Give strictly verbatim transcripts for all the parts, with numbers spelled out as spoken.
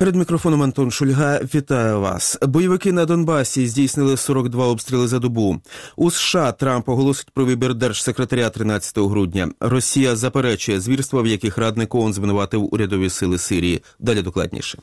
Перед мікрофоном Антон Шульга. Вітаю вас. Бойовики на Донбасі здійснили сорок два обстріли за добу. У США Трамп оголосить про вибір держсекретаря тринадцятого грудня. Росія заперечує звірства, в яких радник ООН звинуватив урядові сили Сирії. Далі докладніше.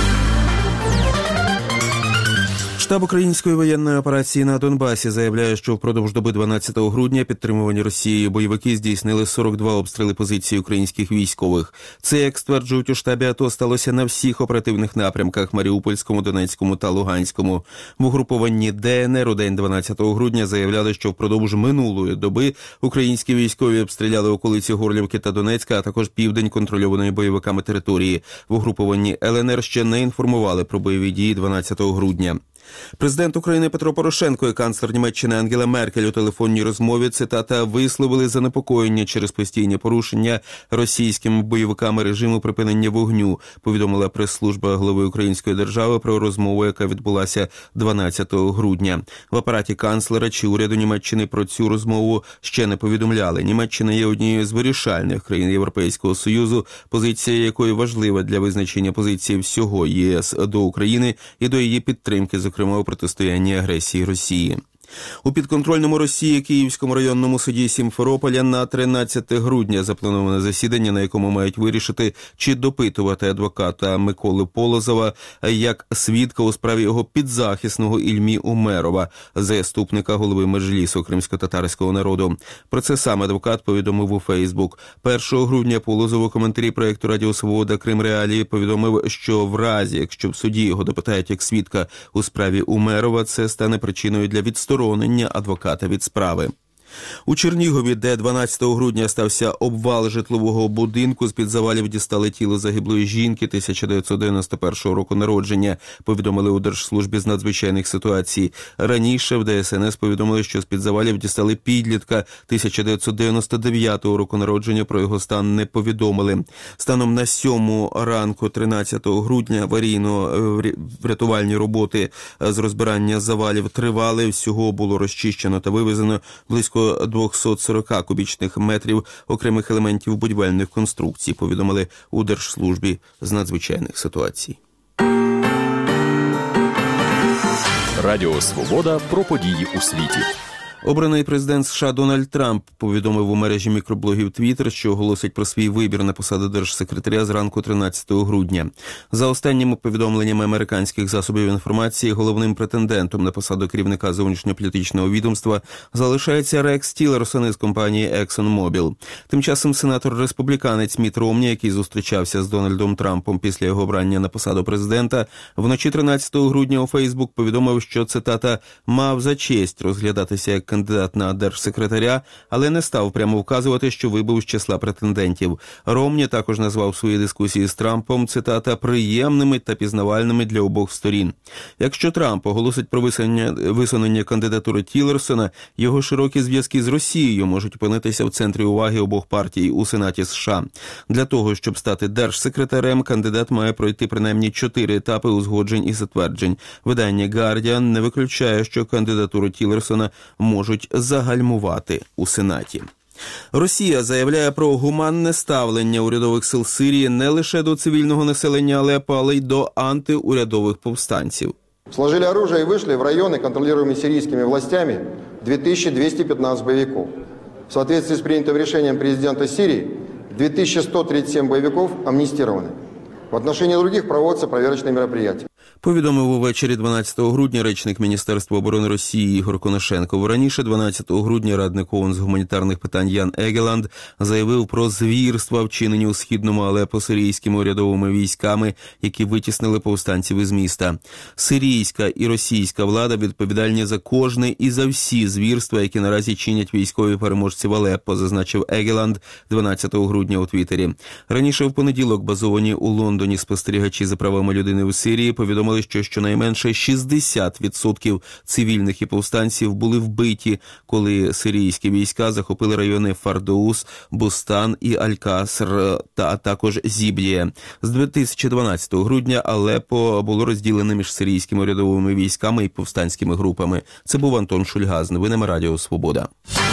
Штаб української воєнної операції на Донбасі заявляє, що впродовж доби дванадцятого грудня підтримувані Росією бойовики здійснили сорок два обстріли позицій українських військових. Це, як стверджують у штабі АТО, сталося на всіх оперативних напрямках – Маріупольському, Донецькому та Луганському. В угрупованні ДНР у день дванадцятого грудня заявляли, що впродовж минулої доби українські військові обстріляли околиці Горлівки та Донецька, а також південь контрольованої бойовиками території. В угрупованні ЛНР ще не інформували про бойові дії дванадцятого грудня. Президент України Петро Порошенко і канцлер Німеччини Ангела Меркель у телефонній розмові, цитата, висловили занепокоєння через постійні порушення російськими бойовиками режиму припинення вогню, повідомила прес-служба глави Української держави про розмову, яка відбулася дванадцятого грудня. В апараті канцлера чи уряду Німеччини про цю розмову ще не повідомляли. Німеччина є однією з вирішальних країн Європейського Союзу, позиція якої важлива для визначення позиції всього ЄС до України і до її підтримки, зокрема у протистоянні агресії Росії. У підконтрольному Росії Київському районному суді Сімферополя на тринадцяте грудня заплановане засідання, на якому мають вирішити, чи допитувати адвоката Миколи Полозова як свідка у справі його підзахисного Ільмі Умерова, заступника голови Меджлісу кримсько-татарського народу. Про це сам адвокат повідомив у Фейсбук. першого грудня Полозов у коментарі проєкту «Радіо Свобода. Крим Реалії» повідомив, що в разі, якщо в суді його допитають як свідка у справі Умерова, це стане причиною для відсторонення адвоката від справи. У Чернігові, де дванадцятого грудня стався обвал житлового будинку, з-під завалів дістали тіло загиблої жінки тисяча дев'ятсот дев'яносто першого року народження, повідомили у Держслужбі з надзвичайних ситуацій. Раніше в Де Ес Ен Ес повідомили, що з-під завалів дістали підлітка тисяча дев'ятсот дев'яносто дев'ятого року народження, про його стан не повідомили. Станом на сьому ранку тринадцятого грудня аварійно-врятувальні роботи з розбирання завалів тривали. Всього було розчищено та вивезено близько двісті сорок кубічних метрів окремих елементів будівельних конструкцій, повідомили у Держслужбі з надзвичайних ситуацій. Радіо Свобода про події у світі. Обраний президент США Дональд Трамп повідомив у мережі мікроблогів Twitter, що оголосить про свій вибір на посаду держсекретаря зранку тринадцятого грудня. За останніми повідомленнями американських засобів інформації, головним претендентом на посаду керівника зовнішньополітичного відомства залишається Рекс Тілерсон із компанії ExxonMobil. Тим часом сенатор-республіканець Мітт Ромні, який зустрічався з Дональдом Трампом після його обрання на посаду президента, вночі тринадцятого грудня у Фейсбук повідомив, що, цитата, «мав за честь розглядатися як кандидат на держсекретаря, але не став прямо вказувати, що вибув з числа претендентів». Ромні також назвав свої дискусії з Трампом, цитата, «приємними та пізнавальними для обох сторін». Якщо Трамп оголосить про висунення, висунення кандидатури Тілерсона, його широкі зв'язки з Росією можуть опинитися в центрі уваги обох партій у Сенаті США. Для того, щоб стати держсекретарем, кандидат має пройти принаймні чотири етапи узгоджень і затверджень. Видання Guardian не виключає, що кандидатуру Тілерсона можуть загальмувати у Сенаті. Росія заявляє про гуманне ставлення урядових сил Сирії не лише до цивільного населення Алеппо, але й до антиурядових повстанців. Сложили оружие и вышли в районы, контролируемые сирийскими властями, две тысячи двести пятнадцать боевиков. В соответствии с принятым решением президента Сирии, две тысячи сто тридцать семь боевиков амнистированы. В отношении других проводятся проверочные мероприятия. Повідомив увечері дванадцятого грудня речник Міністерства оборони Росії Ігор Конашенков. Раніше дванадцятого грудня радник ООН з гуманітарних питань Ян Егеланд заявив про звірства, вчинені у східному Алеппо сирійськими урядовими військами, які витіснили повстанців із міста. Сирійська і російська влада відповідальні за кожне і за всі звірства, які наразі чинять військові переможці в Алеппо, зазначив Егеланд дванадцятого грудня у Твіттері. Раніше в понеділок базовані у Лондоні спостерігачі за правами людини у Сирії повідомили, що щонайменше шістдесят відсотків цивільних і повстанців були вбиті, коли сирійські війська захопили райони Фардоус, Бустан і Аль-Каср, та також Зіблія. З дві тисячі дванадцятого грудня Алеппо було розділене між сирійськими урядовими військами і повстанськими групами. Це був Антон Шульга з новинами Радіо Свобода.